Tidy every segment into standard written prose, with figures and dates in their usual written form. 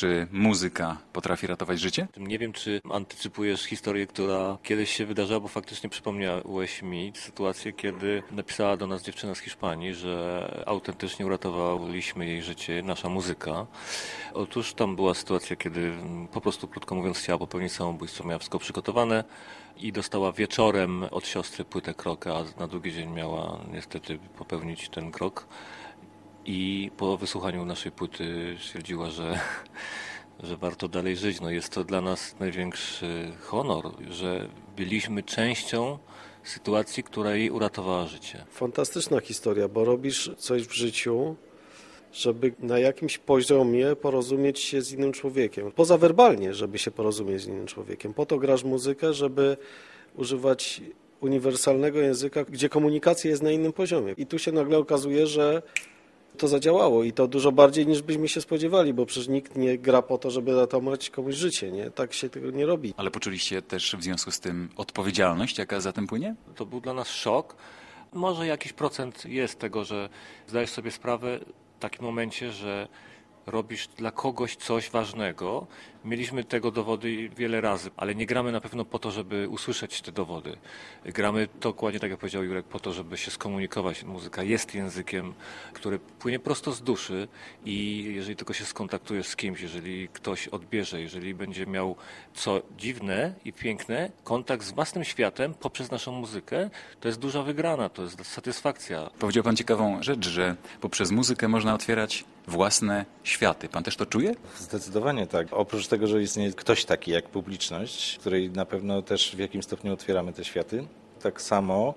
Czy muzyka potrafi ratować życie? Nie wiem, czy antycypujesz historię, która kiedyś się wydarzyła, bo faktycznie przypomniałeś mi sytuację, kiedy napisała do nas dziewczyna z Hiszpanii, że autentycznie uratowaliśmy jej życie, nasza muzyka. Otóż tam była sytuacja, kiedy po prostu, krótko mówiąc, chciała popełnić samobójstwo, miała wszystko przygotowane i dostała wieczorem od siostry płytę kroka, a na drugi dzień miała niestety popełnić ten krok. I po wysłuchaniu naszej płyty stwierdziła, że warto dalej żyć. No jest to dla nas największy honor, że byliśmy częścią sytuacji, która jej uratowała życie. Fantastyczna historia, bo robisz coś w życiu, żeby na jakimś poziomie porozumieć się z innym człowiekiem. Pozawerbalnie, żeby się porozumieć z innym człowiekiem. Po to grasz muzykę, żeby używać uniwersalnego języka, gdzie komunikacja jest na innym poziomie. I tu się nagle okazuje, że to zadziałało i to dużo bardziej niż byśmy się spodziewali, bo przecież nikt nie gra po to, żeby ratować komuś życie, nie? Tak się tego nie robi. Ale poczuliście też w związku z tym odpowiedzialność, jaka za tym płynie? To był dla nas szok. Może jakiś procent jest tego, że zdajesz sobie sprawę w takim momencie, że robisz dla kogoś coś ważnego. Mieliśmy tego dowody wiele razy, ale nie gramy na pewno po to, żeby usłyszeć te dowody. Gramy dokładnie tak, jak powiedział Jurek, po to, żeby się skomunikować. Muzyka jest językiem, który płynie prosto z duszy i jeżeli tylko się skontaktujesz z kimś, jeżeli ktoś odbierze, jeżeli będzie miał, co dziwne i piękne, kontakt z własnym światem poprzez naszą muzykę, to jest duża wygrana, to jest satysfakcja. Powiedział pan ciekawą rzecz, że poprzez muzykę można otwierać własne światy. Pan też to czuje? Zdecydowanie tak. Oprócz tego, że istnieje ktoś taki jak publiczność, której na pewno też w jakimś stopniu otwieramy te światy, tak samo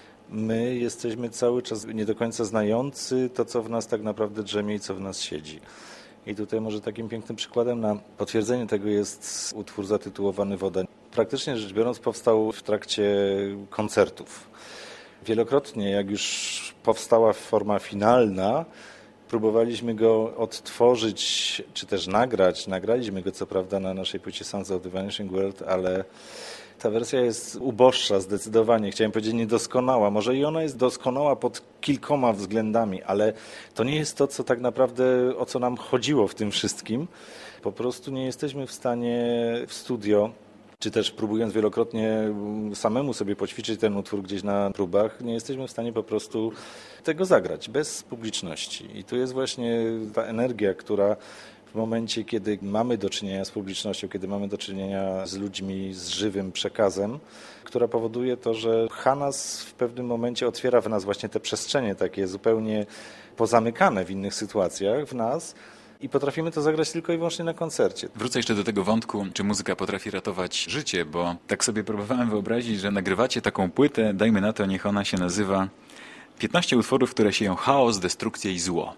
my jesteśmy cały czas nie do końca znający to, co w nas tak naprawdę drzemie i co w nas siedzi. I tutaj może takim pięknym przykładem na potwierdzenie tego jest utwór zatytułowany Woda. Praktycznie rzecz biorąc powstał w trakcie koncertów. Wielokrotnie, jak już powstała forma finalna, próbowaliśmy go odtworzyć, czy też nagrać. Nagraliśmy go co prawda na naszej płycie Sounds of the Vanishing World, ale ta wersja jest uboższa zdecydowanie. Chciałem powiedzieć niedoskonała. Może i ona jest doskonała pod kilkoma względami, ale to nie jest to, co tak naprawdę, o co nam chodziło w tym wszystkim. Po prostu nie jesteśmy w stanie w studio, czy też próbując wielokrotnie samemu sobie poćwiczyć ten utwór gdzieś na próbach, nie jesteśmy w stanie po prostu tego zagrać bez publiczności. I tu jest właśnie ta energia, która w momencie, kiedy mamy do czynienia z publicznością, kiedy mamy do czynienia z ludźmi, z żywym przekazem, która powoduje to, że pcha nas w pewnym momencie, otwiera w nas właśnie te przestrzenie takie zupełnie pozamykane w innych sytuacjach w nas, i potrafimy to zagrać tylko i wyłącznie na koncercie. Wrócę jeszcze do tego wątku, czy muzyka potrafi ratować życie, bo tak sobie próbowałem wyobrazić, że nagrywacie taką płytę, dajmy na to, niech ona się nazywa 15 utworów, które sieją chaos, destrukcję i zło.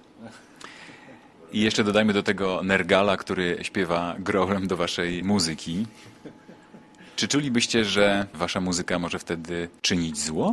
I jeszcze dodajmy do tego Nergala, który śpiewa growlem do waszej muzyki. Czy czulibyście, że wasza muzyka może wtedy czynić zło?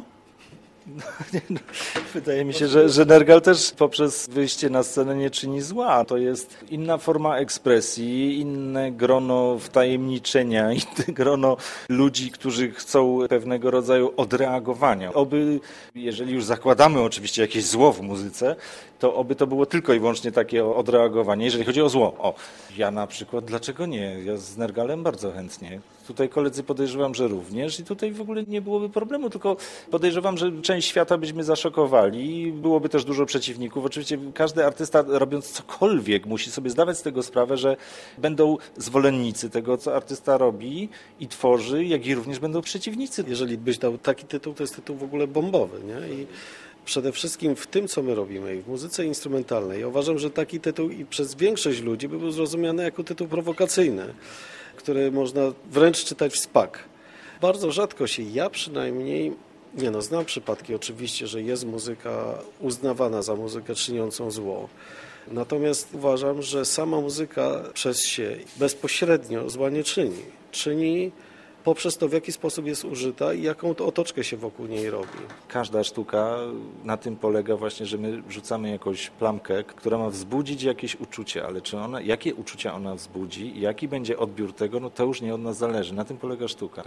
Wydaje mi się, że Nergal też poprzez wyjście na scenę nie czyni zła. To jest inna forma ekspresji, inne grono wtajemniczenia, inne grono ludzi, którzy chcą pewnego rodzaju odreagowania. Oby, jeżeli już zakładamy oczywiście jakieś zło w muzyce, to oby to było tylko i wyłącznie takie odreagowanie, jeżeli chodzi o zło. O, ja na przykład, dlaczego nie? Ja z Nergalem bardzo chętnie. Tutaj koledzy podejrzewam, że również i tutaj w ogóle nie byłoby problemu, tylko podejrzewam, że część świata byśmy zaszokowali, byłoby też dużo przeciwników. Oczywiście każdy artysta, robiąc cokolwiek, musi sobie zdawać z tego sprawę, że będą zwolennicy tego, co artysta robi i tworzy, jak i również będą przeciwnicy. Jeżeli byś dał taki tytuł, to jest tytuł w ogóle bombowy, nie? I przede wszystkim w tym, co my robimy, i w muzyce instrumentalnej, ja uważam, że taki tytuł i przez większość ludzi by był zrozumiany jako tytuł prowokacyjny, który można wręcz czytać w spak. Bardzo rzadko się, ja przynajmniej, znam przypadki oczywiście, że jest muzyka uznawana za muzykę czyniącą zło. Natomiast uważam, że sama muzyka przez się bezpośrednio zła nie czyni. Czyni poprzez to, w jaki sposób jest użyta i jaką to otoczkę się wokół niej robi. Każda sztuka na tym polega właśnie, że my rzucamy jakąś plamkę, która ma wzbudzić jakieś uczucie, ale jakie uczucia ona wzbudzi i jaki będzie odbiór tego, to już nie od nas zależy. Na tym polega sztuka.